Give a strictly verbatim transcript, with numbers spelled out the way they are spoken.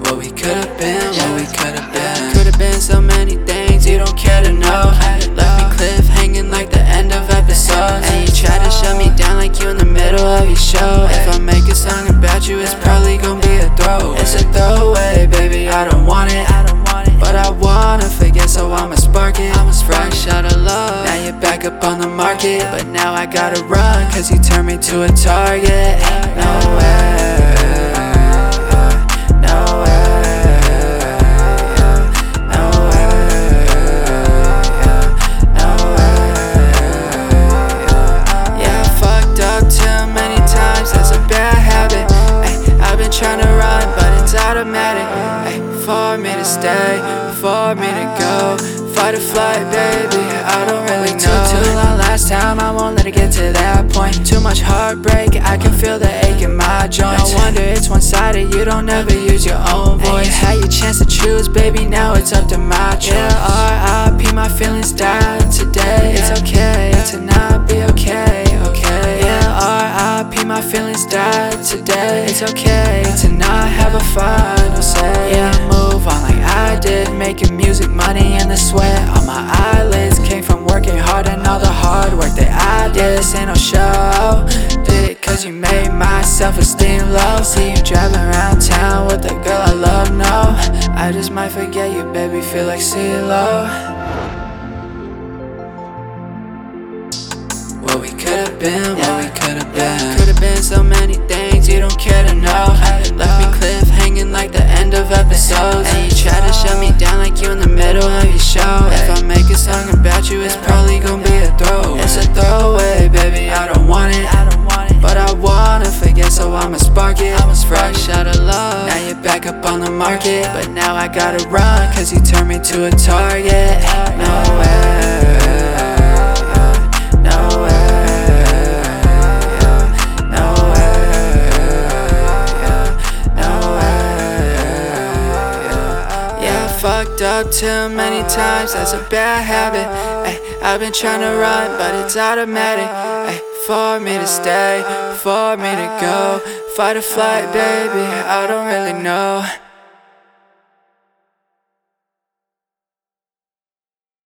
What we could've been, what we could've been. Could've been so many things you don't care to know. Left me cliff hanging like the end of episodes, and you try to shut me down like you in the middle of your show. If I make a song about you, it's probably gonna be a throw. It's a throwaway, baby, I don't want it, but I wanna forget, so I'ma spark it. I'm fresh out of love, now you're back up on the market, but now I gotta run, cause you turned me to a target. No way, no way, no way, no way. Yeah, I fucked up too many times, that's a bad habit. Ay, I've been trying to run, but it's automatic. Ay, for me to stay, for me to go, fight or flight, baby, I don't really know. Took too long last time, I won't let it get to that point. Too much heartbreak, I can feel the ache in my joints. No wonder it's one-sided, you don't ever use your own voice. And you had your chance to choose, baby, now it's up to my choice. Yeah, R I P, my feelings died today. It's okay to not be okay, okay. Yeah, R I P, my feelings died today. It's okay to not have a final say. Yeah, move on like I did, making music, money, and the sweat on my eyelids came from working hard and all the hard work that I did. This ain't no show, did it cause you made my self-esteem low. See you driving around town with a girl I love, no, I just might forget you, baby, feel like CeeLo. What we could've been, what we could've been. Could've been so many things you don't care to know. Left me cliff hanging like the end of episodes, and you try to shut me down like you in the middle of your show. If I make a song about you, it's probably gonna be a throw. It's a throwaway, baby, I don't want it, but I wanna forget, so I'ma spark it. I'm fresh out of love, now you're back up on the market, but now I gotta run, cause you turned me to a target. No way, no way, no way, no way. Yeah, I fucked up too many times, that's a bad habit. Ay, I've been trying to run, but it's automatic. Ay, for me to stay, for me to go, fight or flight, baby, I don't really know.